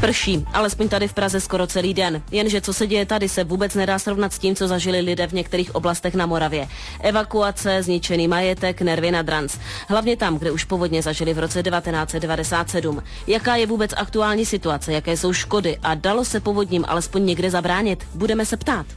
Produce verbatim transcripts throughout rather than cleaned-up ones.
Prší, alespoň tady v Praze skoro celý den. Jenže co se děje tady, se vůbec nedá srovnat s tím, co zažili lidé v některých oblastech na Moravě. Evakuace, zničený majetek, nervy na dranc. Hlavně tam, kde už povodně zažili v roce devatenáct set devadesát sedm. Jaká je vůbec aktuální situace, jaké jsou škody a dalo se povodním alespoň někde zabránit? Budeme se ptát.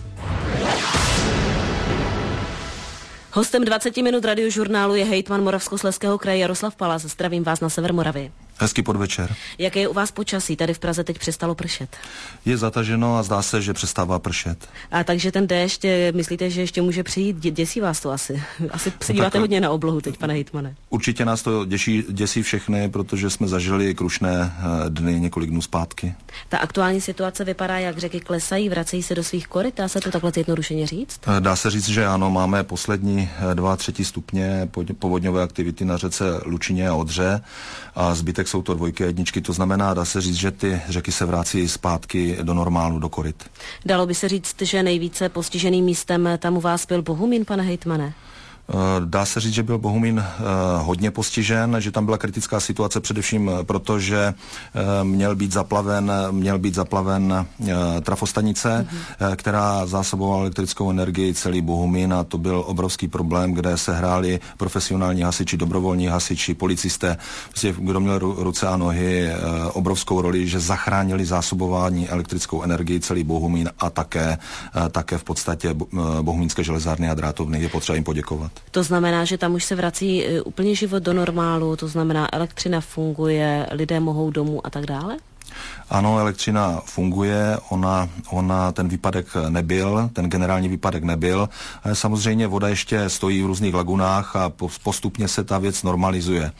Hostem dvacet minut radiožurnálu je hejtman Moravskoslezského kraje Jaroslav Pallas. Zdravím vás na sever Moravy. Hezký podvečer. Jaké je u vás počasí? Tady v Praze teď přestalo pršet. Je zataženo a zdá se, že přestává pršet. A takže ten déšť, myslíte, že ještě může přijít? Děsí vás to asi? Asi se díváte no hodně na oblohu teď, pane hejtmane. Určitě nás to děsí, děsí všechny, protože jsme zažili krušné dny několik dnů zpátky. Ta aktuální situace vypadá, jak řeky klesají, vracejí se do svých koryt. Dá se to takhle zjednodušeně říct? Dá se říct, že ano, máme poslední dva třetí stupně povodňové aktivity na řece Lučině a Odře a zbytek jsou to dvojky a jedničky, to znamená, dá se říct, že ty řeky se vrací zpátky do normálu, do koryt. Dalo by se říct, že nejvíce postiženým místem tam u vás byl Bohumín, pane hejtmane? Dá se říct, že byl Bohumín hodně postižen, že tam byla kritická situace především proto, že měl být zaplaven, měl být zaplaven trafostanice, mm-hmm. která zásobovala elektrickou energii celý Bohumín a to byl obrovský problém, kde se hráli profesionální hasiči, dobrovolní hasiči, policisté, prostě kdo měl ruce a nohy, obrovskou roli, že zachránili zásobování elektrickou energii celý Bohumín a také, také v podstatě Bohumínské železárny a drátovny. Je potřeba jim poděkovat. To znamená, že tam už se vrací úplně život do normálu, to znamená elektřina funguje, lidé mohou domů a tak dále? Ano, elektřina funguje, ona, ona ten výpadek nebyl, ten generální výpadek nebyl. Samozřejmě voda ještě stojí v různých lagunách a postupně se ta věc normalizuje. E,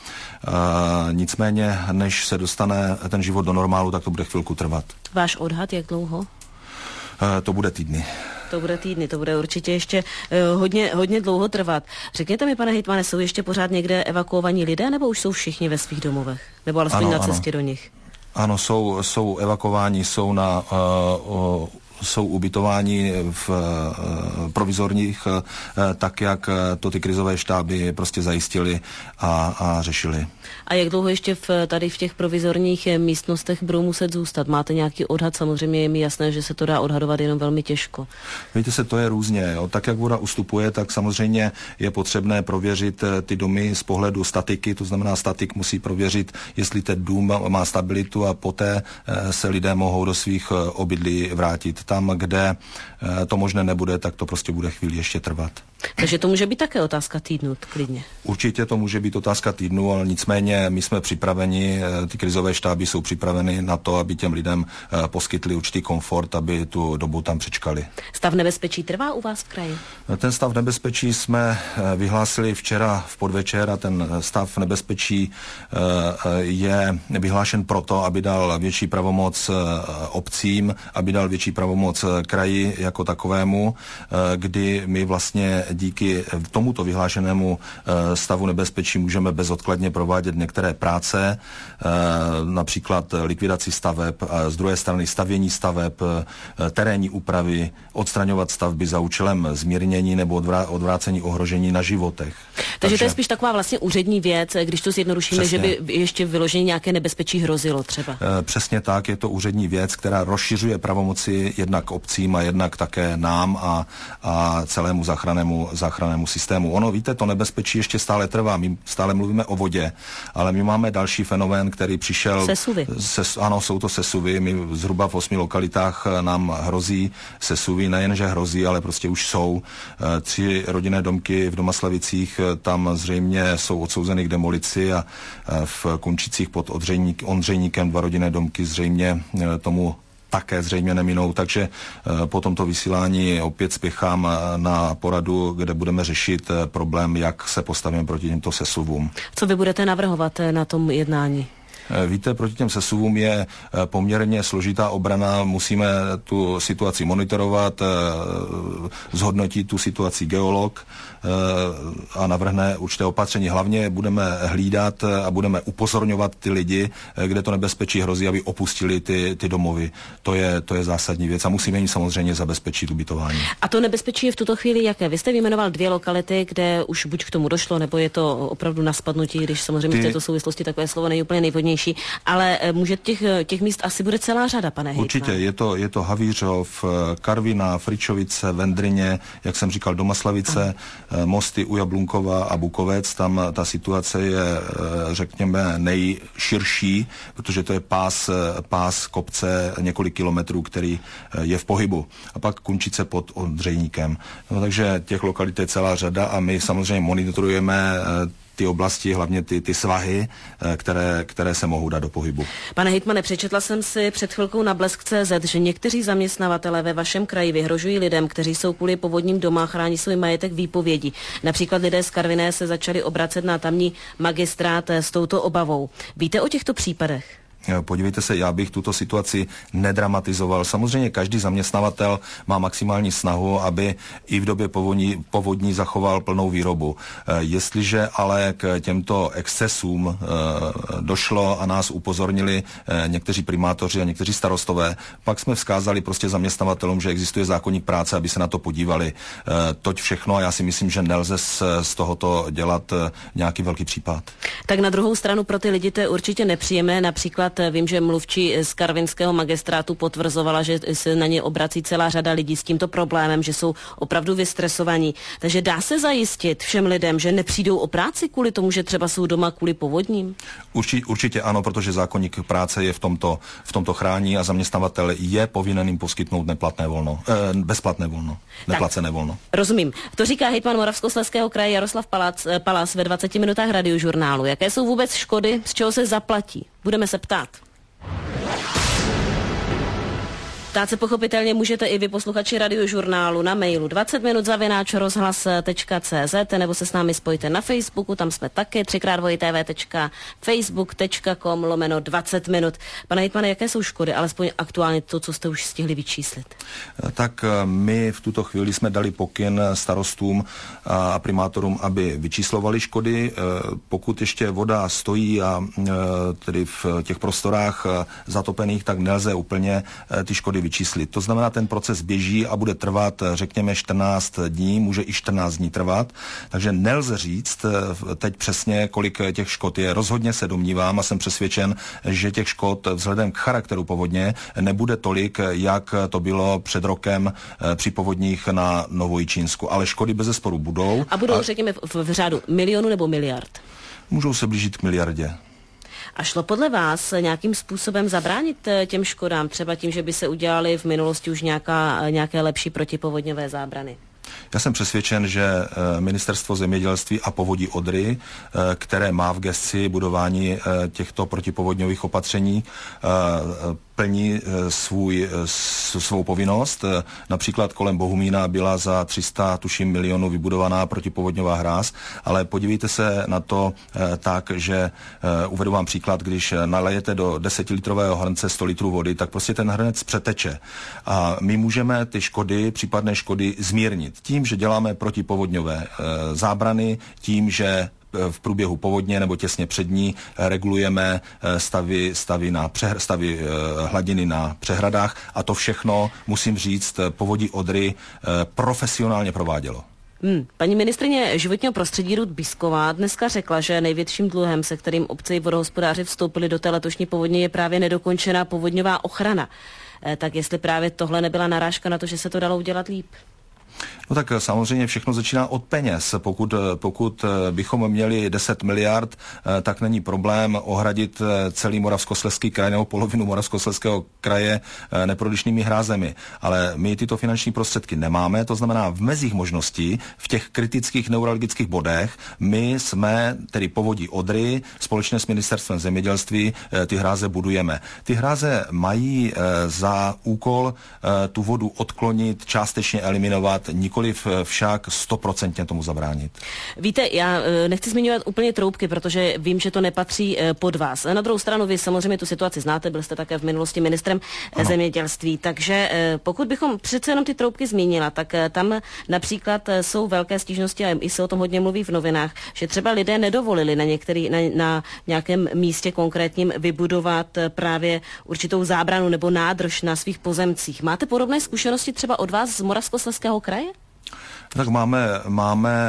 nicméně, než se dostane ten život do normálu, tak to bude chvilku trvat. Váš odhad, jak dlouho? E, to bude týdny. To bude týdny, to bude určitě ještě uh, hodně, hodně dlouho trvat. Řekněte mi, pane hejtmane, jsou ještě pořád někde evakuovaní lidé, nebo už jsou všichni ve svých domovech? Nebo alespoň ano, na cestě ano. do nich? Ano, jsou, jsou evakuováni, jsou na... Uh, uh, jsou ubytováni v uh, provizorních, uh, tak, jak to ty krizové štáby prostě zajistili a, a řešili. A jak dlouho ještě v, tady v těch provizorních místnostech budou muset zůstat? Máte nějaký odhad? Samozřejmě je mi jasné, že se to dá odhadovat jenom velmi těžko. Víte se, to je různě. Jo. Tak, jak voda ustupuje, tak samozřejmě je potřebné prověřit ty domy z pohledu statiky, to znamená statik musí prověřit, jestli ten dům má stabilitu a poté se lidé mohou do svých obydlí vrátit. Tam, kde to možné nebude, tak to prostě bude chvíli ještě trvat. Takže to může být také otázka týdnu, klidně. Určitě to může být otázka týdnu, ale nicméně my jsme připraveni, ty krizové štáby jsou připraveny na to, aby těm lidem poskytli určitý komfort, aby tu dobu tam přečkali. Stav nebezpečí trvá u vás v kraji? Ten stav nebezpečí jsme vyhlásili včera v podvečer a ten stav nebezpečí je vyhlášen proto, aby dal větší pravomoc obcím, aby dal větší pravomoc kraji jako takovému, kdy my vlastně díky tomuto vyhlášenému stavu nebezpečí můžeme bezodkladně provádět některé práce, například likvidaci staveb, a z druhé strany stavění staveb, terénní úpravy, odstraňovat stavby za účelem zmírnění nebo odvrácení ohrožení na životech. Takže, Takže to je spíš taková vlastně úřední věc, když to zjednodušíme, přesně, že by ještě vyloženě nějaké nebezpečí hrozilo třeba. Přesně tak, je to úřední věc, která rozšiřuje pravomoci jednak obcím a jednak také nám a, a celému záchrannému, záchrannému systému. Ono, víte, to nebezpečí ještě stále trvá. My stále mluvíme o vodě, ale my máme další fenomén, který přišel... Sesuvy. Ses, ano, jsou to sesuvy. My zhruba v osmi lokalitách nám hrozí sesuvy, nejenže hrozí, ale prostě už jsou. Tři rodinné domky v Domaslavicích, tam zřejmě jsou odsouzeny k demolici a v Kunčicích pod Ondřejník, Ondřejníkem dva rodinné domky zřejmě tomu také zřejmě neminou, takže po tomto vysílání opět spěchám na poradu, kde budeme řešit problém, jak se postavíme proti těmto sesuvům. Co vy budete navrhovat na tom jednání? Víte, proti těm sesuvům je poměrně složitá obrana, musíme tu situaci monitorovat, zhodnotit tu situaci geolog a navrhne určité opatření. Hlavně budeme hlídat a budeme upozorňovat ty lidi, kde to nebezpečí hrozí, aby opustili ty, ty domovy. To je, to je zásadní věc a musíme jim samozřejmě zabezpečit ubytování. A to nebezpečí je v tuto chvíli jaké? Vy jste vyjmenoval dvě lokality, kde už buď k tomu došlo, nebo je to opravdu na spadnutí, když samozřejmě ty... v této souvislosti takové slovo není úplně nejvhodnější. bezpečnější, ale může těch, těch míst asi bude celá řada, pane hejtman. Určitě, je to, je to Havířov, Karviná, Fričovice, Vendryně, jak jsem říkal, Domaslavice, Aha. Mosty u Jablunkova a Bukovec, tam ta situace je, řekněme, nejširší, protože to je pás, pás kopce několik kilometrů, který je v pohybu. A pak Kunčice pod Ondřejníkem. No, takže těch lokalit je celá řada a my samozřejmě monitorujeme ty oblasti, hlavně ty, ty svahy, které, které se mohou dát do pohybu. Pane hejtmane, přečetla jsem si před chvilkou na blesk tečka cé zet, že někteří zaměstnavatelé ve vašem kraji vyhrožují lidem, kteří jsou kvůli povodním doma, chrání svůj majetek, výpovědí. Například lidé z Karviné se začali obracet na tamní magistrát s touto obavou. Víte o těchto případech? Podívejte se, já bych tuto situaci nedramatizoval. Samozřejmě každý zaměstnavatel má maximální snahu, aby i v době povodní, povodní zachoval plnou výrobu. Jestliže ale k těmto excesům e, došlo a nás upozornili e, někteří primátoři a někteří starostové, pak jsme vzkázali prostě zaměstnavatelům, že existuje zákoník práce, aby se na to podívali. E, toť všechno a já si myslím, že nelze z, z tohoto dělat e, nějaký velký případ. Tak na druhou stranu pro ty lidi to je určitě nepříjemné, například vím, že mluvčí z karvinského magistrátu potvrzovala, že se na ně obrací celá řada lidí s tímto problémem, že jsou opravdu vystresovaní. Takže dá se zajistit všem lidem, že nepřijdou o práci kvůli tomu, že třeba jsou doma kvůli povodním? Určitě, určitě ano, protože zákoník práce je v tomto, v tomto chrání a zaměstnavatel je povinen jim poskytnout neplatné volno, eh, bezplatné volno, neplacené volno. Rozumím. To říká hejtman Moravskoslezského kraje Jaroslav Palác, Palác ve dvaceti minutách Radiožurnálu. Jaké jsou vůbec škody, z čeho se zaplatí? Budeme se ptát. Ptát se pochopitelně můžete i vy, posluchači Radiožurnálu, na mailu dvacet minut zavináč rozhlas tečka cé zet nebo se s námi spojte na Facebooku, tam jsme taky, třikrát dvojité tečka facebook tečka com lomeno dvacet minut. Pane hejtmane, jaké jsou škody, alespoň aktuálně to, co jste už stihli vyčíslit? Tak my v tuto chvíli jsme dali pokyn starostům a primátorům, aby vyčíslovali škody. Pokud ještě voda stojí a tedy v těch prostorách zatopených, tak nelze úplně ty škody vyčíslit. To znamená, ten proces běží a bude trvat, řekněme, čtrnáct dní, může i čtrnáct dní trvat, takže nelze říct teď přesně, kolik těch škod je. Rozhodně se domnívám a jsem přesvědčen, že těch škod vzhledem k charakteru povodně nebude tolik, jak to bylo před rokem při povodních na Novojičínsku. Ale škody bezesporu budou. A budou, a... řekněme, v, v řádu milionu nebo miliard? Můžou se blížit k miliardě. A šlo podle vás nějakým způsobem zabránit těm škodám, třeba tím, že by se udělaly v minulosti už nějaká, nějaké lepší protipovodňové zábrany? Já jsem přesvědčen, že Ministerstvo zemědělství a povodí Odry, které má v gesci budování těchto protipovodňových opatření, plní svůj, svou povinnost. Například kolem Bohumína byla za tři sta, tuším, milionů vybudovaná protipovodňová hráz, ale podívejte se na to tak, že uvedu vám příklad, když nalejete do desetilitrového hrnce sto litrů vody, tak prostě ten hrnec přeteče. A my můžeme ty škody, případné škody zmírnit tím, že děláme protipovodňové zábrany, tím, že v průběhu povodně nebo těsně před ní regulujeme stavy, stavy, na přehr, stavy hladiny na přehradách a to všechno, musím říct, povodí Odry profesionálně provádělo. Hmm. Paní ministryně životního prostředí Ruth Bísková dneska řekla, že největším dluhem, se kterým obce i vodohospodáři vstoupili do té letošní povodně, je právě nedokončená povodňová ochrana. E, tak jestli právě tohle nebyla narážka na to, že se to dalo udělat líp? No tak samozřejmě všechno začíná od peněz. Pokud, pokud bychom měli deset miliard, tak není problém ohradit celý Moravskoslezský kraj nebo polovinu Moravskoslezského kraje neprodyšnými hrázemi. Ale my tyto finanční prostředky nemáme, to znamená v mezích možností, v těch kritických neurologických bodech, my jsme, tedy povodí Odry, společně s Ministerstvem zemědělství, ty hráze budujeme. Ty hráze mají za úkol tu vodu odklonit, částečně eliminovat, nikoliv však stoprocentně tomu zabránit. Víte, já nechci zmiňovat úplně troubky, protože vím, že to nepatří pod vás. Na druhou stranu vy samozřejmě tu situaci znáte, byl jste také v minulosti ministrem ano. zemědělství, takže pokud bychom přece jenom ty troubky zmínila, tak tam například jsou velké stížnosti a i se o tom hodně mluví v novinách, že třeba lidé nedovolili na, některý, na, na nějakém místě konkrétním vybudovat právě určitou zábranu nebo nádrž na svých pozemcích. Máte podobné zkušenosti třeba od vás z Moravskoslezského kraje? Tak máme, máme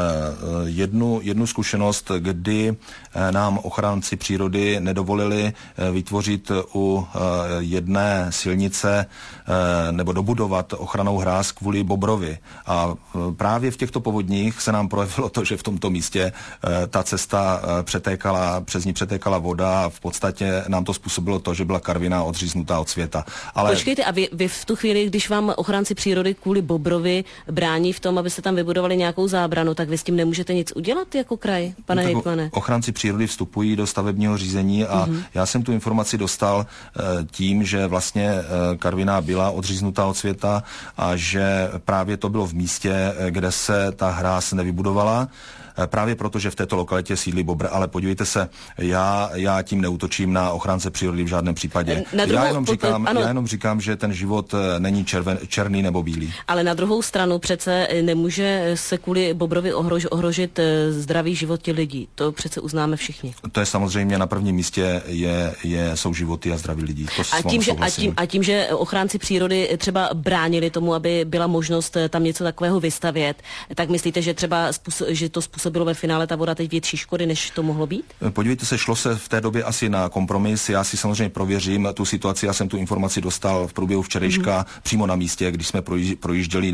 jednu, jednu zkušenost, kdy nám ochránci přírody nedovolili vytvořit u jedné silnice nebo dobudovat ochrannou hráz kvůli bobrovi. A právě v těchto povodních se nám projevilo to, že v tomto místě ta cesta přetékala, přes ní přetékala voda a v podstatě nám to způsobilo to, že byla karviná odříznutá od světa. Ale... Počkejte, a vy, vy v tu chvíli, když vám ochránci přírody kvůli bobrovi brání v tom, abyste tam vybudovali nějakou zábranu, tak vy s tím nemůžete nic udělat jako kraj, pane no, hejtmane? Ochránci přírody vstupují do stavebního řízení a mm-hmm. já jsem tu informaci dostal e, tím, že vlastně e, karviná byla odříznutá od světa a že právě to bylo v místě, e, kde se ta hráz nevybudovala. Právě proto, že v této lokalitě sídlí bobr, ale podívejte se, já, já tím neútočím na ochránce přírody v žádném případě. Druhou, já, jenom říkám, já jenom říkám, že ten život není červen, černý nebo bílý. Ale na druhou stranu přece nemůže se kvůli bobrovi ohrož, ohrožit zdravý život těch lidí. To přece uznáme všichni. To je samozřejmě na prvním místě je, je, jsou životy a zdraví lidí. To a, tím, že, a, tím, a tím, že ochránci přírody třeba bránili tomu, aby byla možnost tam něco takového vystavět, tak myslíte, že třeba způsob, že to způsobilo ve finále ta voda teď větší škody, než to mohlo být? Podívejte se, šlo se v té době asi na kompromis. Já si samozřejmě prověřím tu situaci. Já jsem tu informaci dostal v průběhu včerejška mm-hmm. přímo na místě, když jsme projížděli uh,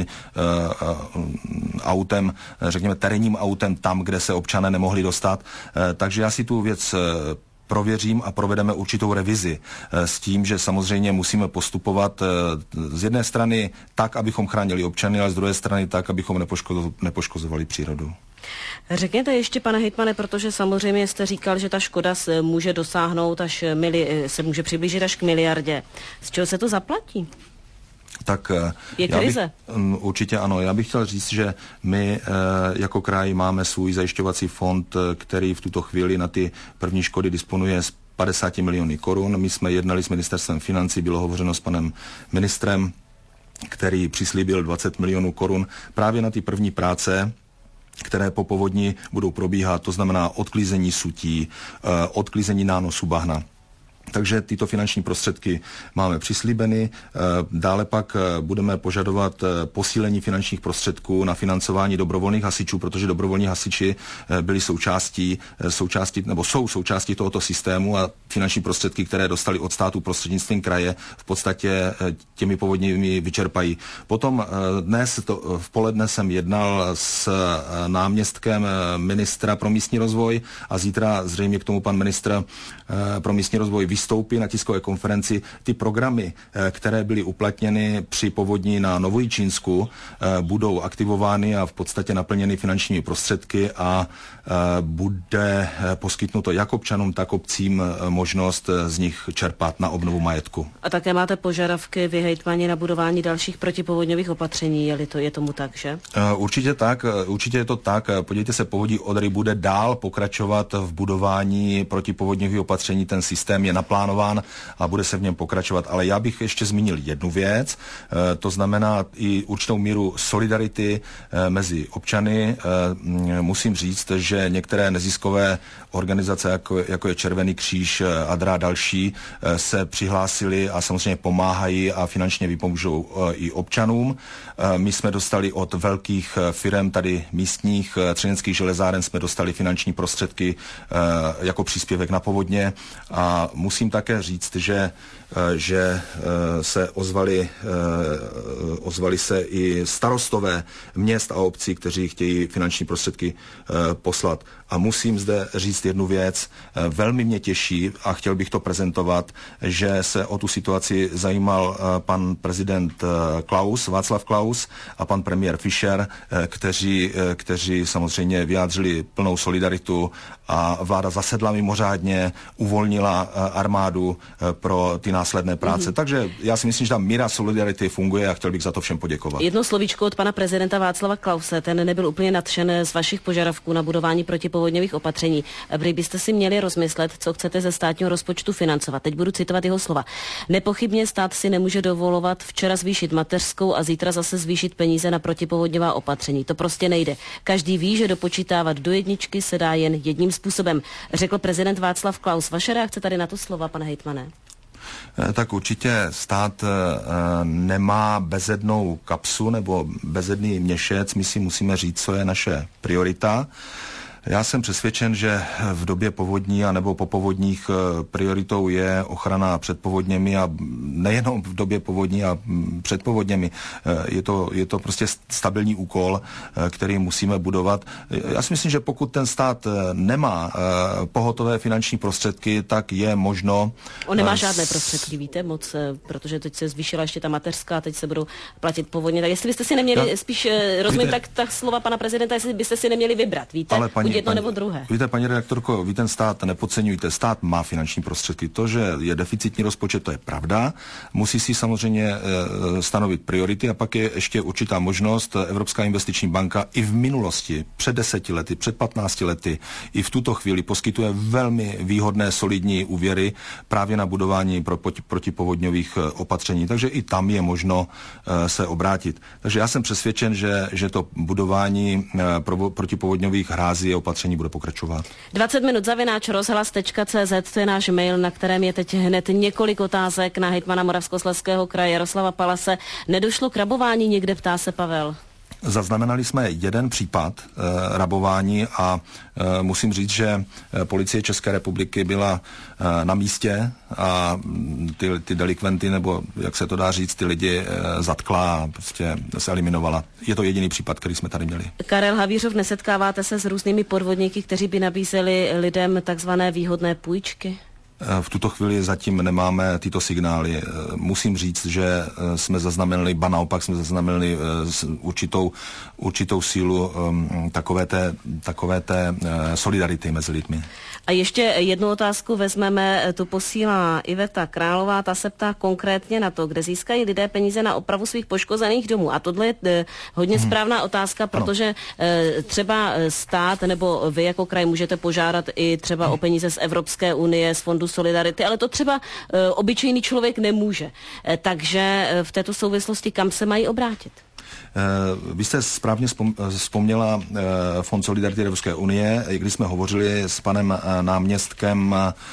uh, autem, řekněme terénním autem tam, kde se občané nemohli dostat. Uh, takže já si tu věc uh, prověřím a provedeme určitou revizi s tím, že samozřejmě musíme postupovat z jedné strany tak, abychom chránili občany, ale z druhé strany tak, abychom nepoško- nepoškozovali přírodu. Řekněte ještě, pane hejtmane, protože samozřejmě jste říkal, že ta škoda se může dosáhnout až mili- se může přiblížit až k miliardě. Z čeho se to zaplatí? Tak je krize? Bych, určitě ano. Já bych chtěl říct, že my jako kraj máme svůj zajišťovací fond, který v tuto chvíli na ty první škody disponuje z padesát miliony korun. My jsme jednali s ministerstvem financí, bylo hovořeno s panem ministrem, který přislíbil dvacet milionů korun právě na ty první práce, které po povodni budou probíhat, to znamená odklízení sutí, odklízení nánosu bahna. Takže tyto finanční prostředky máme přislíbeny. Dále pak budeme požadovat posílení finančních prostředků na financování dobrovolných hasičů, protože dobrovolní hasiči byli součástí, součástí nebo jsou součástí tohoto systému a finanční prostředky, které dostali od státu prostřednictvím kraje, v podstatě těmi povodněmi vyčerpají. Potom dnes to, v poledne jsem jednal s náměstkem ministra pro místní rozvoj a zítra zřejmě k tomu pan ministr pro místní rozvoj vystoupí na tiskové konferenci. Ty programy, které byly uplatněny při povodní na Novojičínsku, budou aktivovány a v podstatě naplněny finančními prostředky a bude poskytnuto jak občanům, tak obcím možnost z nich čerpat na obnovu majetku. A také máte požadavky vy hejtmani na budování dalších protipovodňových opatření, je-li to je tomu tak, že? Určitě tak, určitě je to tak. Podívejte se, povodí Odry bude dál pokračovat v budování protipovodňových opatření, ten systém je naplánován a bude se v něm pokračovat. Ale já bych ještě zmínil jednu věc, to znamená i určitou míru solidarity mezi občany. Musím říct, že některé neziskové organizace, jako, jako je Červený kříž, Adra a další, se přihlásili a samozřejmě pomáhají a finančně vypomůžou i občanům. My jsme dostali od velkých firem tady místních, Třineckých železáren, jsme dostali finanční prostředky jako příspěvek na povodně a musím také říct, že že se ozvali, ozvali se i starostové měst a obcí, kteří chtějí finanční prostředky poslat. A musím zde říct jednu věc, velmi mě těší a chtěl bych to prezentovat, že se o tu situaci zajímal pan prezident Klaus, Václav Klaus a pan premiér Fischer, kteří, kteří samozřejmě vyjádřili plnou solidaritu a vláda zasedla mimořádně, uvolnila armádu pro ty následné práce. Mm-hmm. Takže já si myslím, že ta míra solidarity funguje a chtěl bych za to všem poděkovat. Jedno slovíčko od pana prezidenta Václava Klause, ten nebyl úplně nadšen z vašich požadavků na budování protipovodňových opatření. Vy byste si měli rozmyslet, co chcete ze státního rozpočtu financovat. Teď budu citovat jeho slova. Nepochybně stát si nemůže dovolovat včera zvýšit mateřskou a zítra zase zvýšit peníze na protipovodňová opatření. To prostě nejde. Každý ví, že dopočítávat do jedničky se dá jen jedním způsobem, řekl prezident Václav Klaus. Vaše reakce tady na to slova, pane hejtmane? Tak určitě stát nemá bezednou kapsu nebo bezedný měšec. My si musíme říct, co je naše priorita. Já jsem přesvědčen, že v době povodní a nebo po povodních prioritou je ochrana před povodněmi a nejenom v době povodní a před povodněmi. Je to, je to prostě stabilní úkol, který musíme budovat. Já si myslím, že pokud ten stát nemá pohotové finanční prostředky, tak je možno... On nemá žádné prostředky, víte, moc, protože teď se zvýšila ještě ta mateřská, teď se budou platit povodně. Tak jestli byste si neměli, Já, spíš rozumím víte, tak ta slova pana prezidenta, jestli byste si neměli vybrat, víte? Ale paní, jedno nebo druhé. Víte, paní redaktorko, vy ten stát nepodceňujte. Stát má finanční prostředky. To, že je deficitní rozpočet, to je pravda. Musí si samozřejmě e, stanovit priority a pak je ještě určitá možnost. Evropská investiční banka i v minulosti, před deseti lety, před patnácti lety, i v tuto chvíli poskytuje velmi výhodné, solidní úvěry právě na budování pro, proti, protipovodňových opatření. Takže i tam je možno e, se obrátit. Takže já jsem přesvědčen, že, že to budování e, pro, protipovodňových hrází a opatření bude pokračovat. dvacet minut zavináč rozhlas tečka cé zet, to je náš mail, na kterém je teď hned několik otázek na hejtmana Moravskoslezského kraje Jaroslava Palase. Nedošlo k rabování někde, ptá se Pavel? Zaznamenali jsme jeden případ e, rabování a e, musím říct, že policie České republiky byla e, na místě a ty, ty delikventy, nebo jak se to dá říct, ty lidi e, zatkla a prostě se eliminovala. Je to jediný případ, který jsme tady měli. Karel Havířov, nesetkáváte se s různými podvodníky, kteří by nabízeli lidem takzvané výhodné půjčky? V tuto chvíli zatím nemáme tyto signály. Musím říct, že jsme zaznamenali, ba naopak jsme zaznamenali určitou, určitou sílu takové té, takové té solidarity mezi lidmi. A ještě jednu otázku vezmeme, tu posílá Iveta Králová, ta se ptá konkrétně na to, kde získají lidé peníze na opravu svých poškozených domů. A tohle je hodně hmm. správná otázka, protože ano. třeba stát nebo vy jako kraj můžete požádat i třeba hmm. o peníze z Evropské unie, z Fondu Solidarity, ale to třeba obyčejný člověk nemůže. Takže v této souvislosti kam se mají obrátit? Vy jste správně vzpomněla Fond Solidarity Evropské unie, když jsme hovořili s panem náměstkem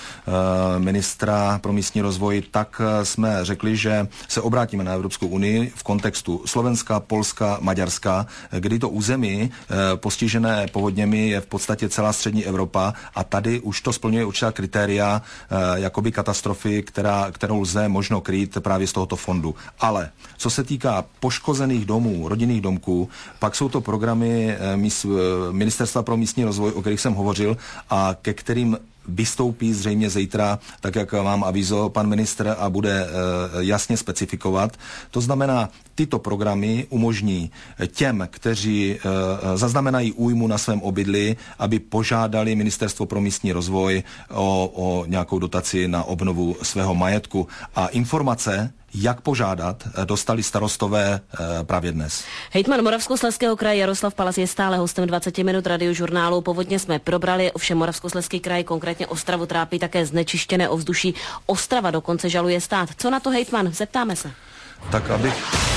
ministra pro místní rozvoj, tak jsme řekli, že se obrátíme na Evropskou unii v kontextu Slovenska, Polska, Maďarska, kdy to území postižené povodněmi je v podstatě celá střední Evropa a tady už to splňuje určitá kritéria jakoby katastrofy, která, kterou lze možno krýt právě z tohoto fondu. Ale co se týká poškozených domů, rodinných domků, pak jsou to programy Ministerstva pro místní rozvoj, o kterých jsem hovořil a ke kterým vystoupí zřejmě zítra, tak jak vám avizoval pan ministr a bude e, jasně specifikovat. To znamená, tyto programy umožní těm, kteří e, zaznamenají újmu na svém obydlí, aby požádali Ministerstvo pro místní rozvoj o, o nějakou dotaci na obnovu svého majetku. A informace, jak požádat, dostali starostové e, právě dnes. Hejtman Moravskoslezského kraje Jaroslav Palas je stále hostem dvacet minut radiožurnálu. Povodně jsme probrali, ovšem Moravskoslezský kraj, konkrétně Ostravu, trápí také znečištěné ovzduší. Ostrava dokonce žaluje stát. Co na to, hejtman? Zeptáme se. Tak abych...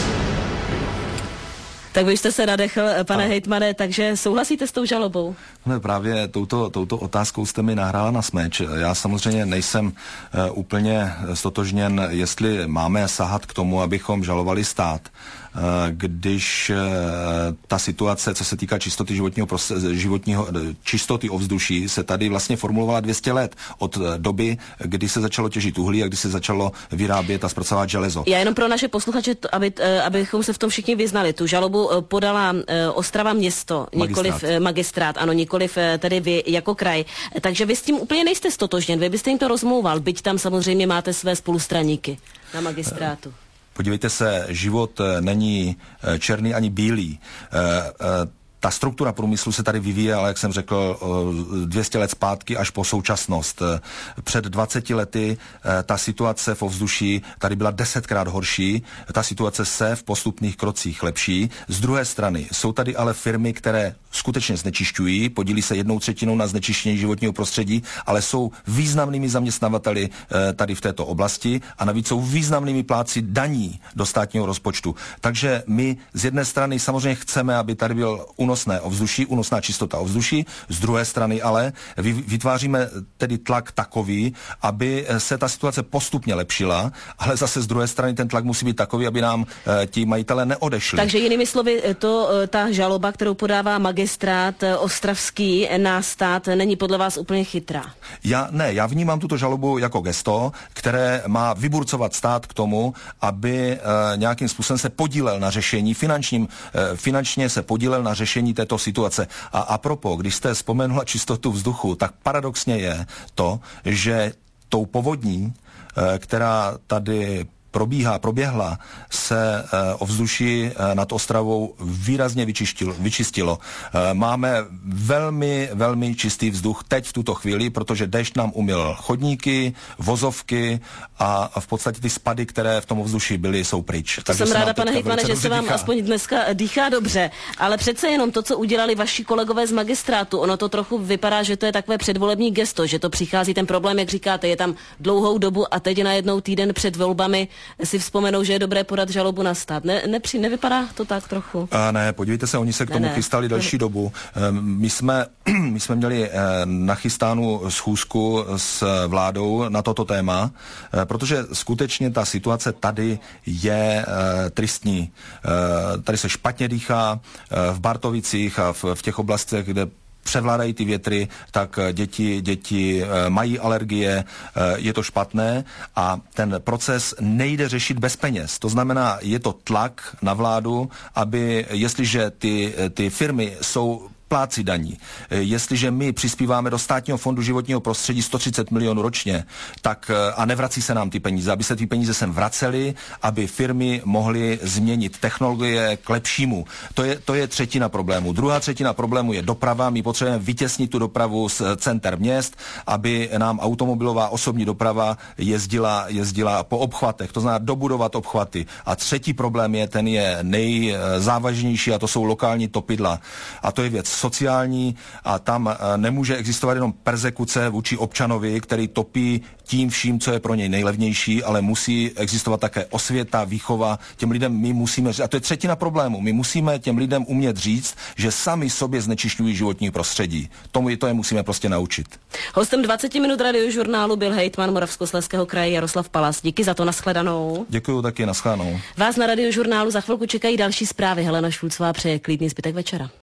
Tak vy jste se nadechl, pane a... hejtmane, takže souhlasíte s tou žalobou? Ne, právě touto, touto otázkou jste mi nahrála na smeč. Já samozřejmě nejsem uh, úplně stotožněn, jestli máme sahat k tomu, abychom žalovali stát, uh, když uh, ta situace, co se týká čistoty životního, životního čistoty ovzduší, se tady vlastně formulovala dvě stě let od doby, kdy se začalo těžit uhlí a kdy se začalo vyrábět a zpracovat železo. Já jenom pro naše posluchače, aby, abychom se v tom všichni vyznali, tu žalobu podala uh, Ostrava město, nikoliv magistrát. magistrát, ano, nikoliv uh, tedy vy jako kraj. Takže vy s tím úplně nejste stotožněn, vy byste jim to rozmlouval, byť tam samozřejmě máte své spolustraníky na magistrátu. Podívejte se, život není černý ani bílý. Uh, uh, Ta struktura průmyslu se tady vyvíje, ale jak jsem řekl, dvě stě let zpátky až po současnost. Před dvaceti lety ta situace v ovzduší tady byla desetkrát horší, ta situace se v postupných krocích lepší. Z druhé strany jsou tady ale firmy, které skutečně znečišťují, podílí se jednou třetinou na znečištění životního prostředí, ale jsou významnými zaměstnavateli tady v této oblasti a navíc jsou významnými plátci daní do státního rozpočtu. Takže my z jedné strany samozřejmě chceme, aby tady byl u únosné ovzduší, únosná čistota ovzduší, z druhé strany ale vytváříme tedy tlak takový, aby se ta situace postupně lepšila, ale zase z druhé strany ten tlak musí být takový, aby nám e, ti majitelé neodešli. Takže jinými slovy, to, ta žaloba, kterou podává magistrát ostravský na stát, není podle vás úplně chytrá? Já ne, já vnímám tuto žalobu jako gesto, které má vyburcovat stát k tomu, aby e, nějakým způsobem se podílel na řešení, finančním, e, finančně se podílel na řešení této situace. A apropo, když jste vzpomenula čistotu vzduchu, tak paradoxně je to, že tou povodní, e, která tady probíhá, proběhla, se e, ovzduší e, nad Ostravou výrazně vyčistilo. vyčistilo. E, máme velmi, velmi čistý vzduch teď v tuto chvíli, protože déšť nám umyl chodníky, vozovky a v podstatě ty spady, které v tom ovzduší byly, jsou pryč. To Takže jsem ráda, pane hejtmane, že se vám dýchá. aspoň dneska dýchá dobře, ale přece jenom to, co udělali vaši kolegové z magistrátu, ono to trochu vypadá, že to je takové předvolební gesto, že to přichází ten problém, jak říkáte, je tam dlouhou dobu a teď najednou týden před volbami si vzpomenou, že je dobré podat žalobu na stát. Ne, nepři, nevypadá to tak trochu? A ne, podívejte se, oni se k tomu ne, ne. chystali další dobu. My jsme, my jsme měli nachystánu schůzku s vládou na toto téma, protože skutečně ta situace tady je tristní. Tady se špatně dýchá v Bartovicích a v, v těch oblastech, kde převládají ty větry, tak děti, děti mají alergie, je to špatné a ten proces nejde řešit bez peněz. To znamená, je to tlak na vládu, aby, jestliže ty, ty firmy jsou plátci daní. Jestliže my přispíváme do státního fondu životního prostředí sto třicet milionů ročně, tak a nevrací se nám ty peníze, aby se ty peníze sem vracely, aby firmy mohly změnit technologie k lepšímu. To je, to je třetina problému. Druhá třetina problému je doprava. My potřebujeme vytěsnit tu dopravu z center měst, aby nám automobilová osobní doprava jezdila, jezdila po obchvatech. To znamená dobudovat obchvaty. A třetí problém je, ten je nejzávažnější a to jsou lokální topidla. A to je věc sociální a tam nemůže existovat jenom perzekuce vůči občanovi, který topí tím vším, co je pro něj nejlevnější, ale musí existovat také osvěta, výchova. Těm lidem my musíme říct, a to je třetina problému, my musíme těm lidem umět říct, že sami sobě znečišťují životní prostředí. Tomu to je musíme prostě naučit. Hostem dvacet minut radiožurnálu byl hejtman Moravskoslezského kraje Jaroslav Palas. Díky za to, nashledanou. Děkuju taky, nashledanou. Vás na radiožurnálu za chvilku čekají další zprávy. Helena Šulcová přeje klidný zbytek večera.